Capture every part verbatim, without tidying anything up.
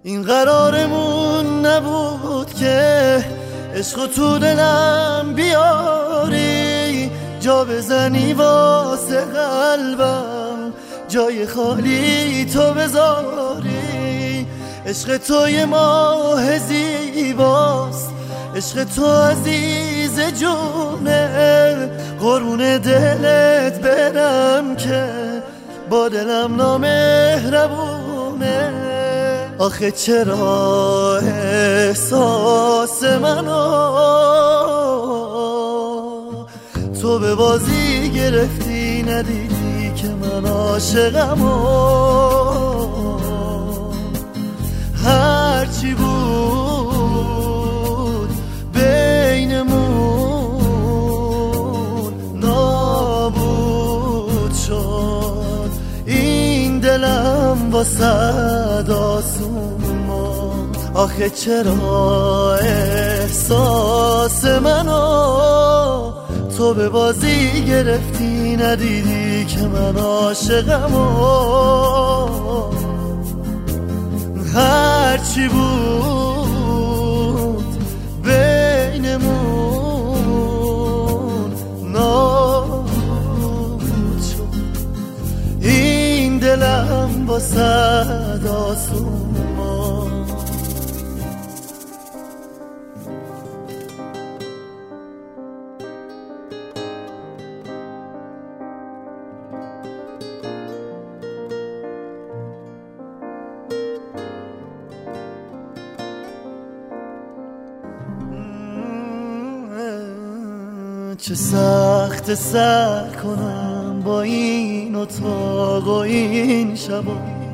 این قرارمون نبود که عشق تو دلم بیاری، جا بزنی واسه قلبم، جای خالی تو بذاری. عشق تو یه ماه زیباست، عشق تو عزیز جونه، قربون دلت برم که با دلم نامهربونه. آخه چرا احساس منو تو به بازی گرفتی، ندیدی که من عاشقمو. هرچی بود بینمون نابود شد، این دلم واسه آسوما. آخه چرا احساس منو تو به بازی گرفتی، ندیدی که من عاشقمو. هرچی بود بینمون نابود شد، این دلم با صد آسوما. چه سخت سر کنم با این اتاق و این شبا،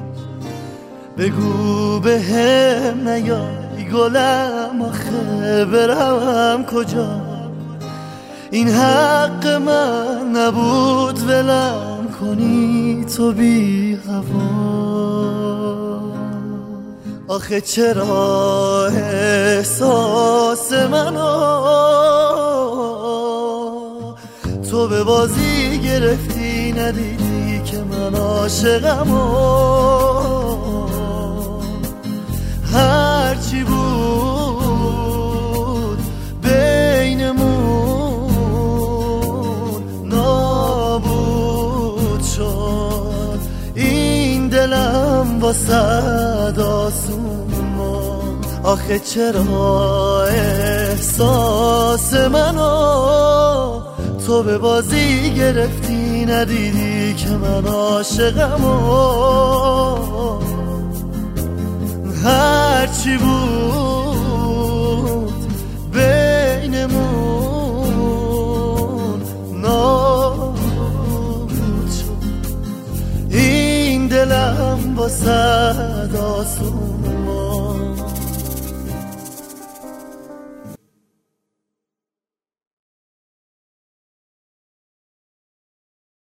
بگو به هم نیای گلم، آخه برم کجا؟ این حق من نبود ولم کنی تو بی هوا. آخه چرا احساس منو تو به بازی گرفتی، ندیدی که من عاشقمو. هرچی بود بینمون نابود شد، این دلم واسه آسوما. آخه چرا احساس منو تو به بازی گرفتی، ندیدی که من عاشقمو. هرچی بود بینمون نابود شد، این دلم با صد آسوما.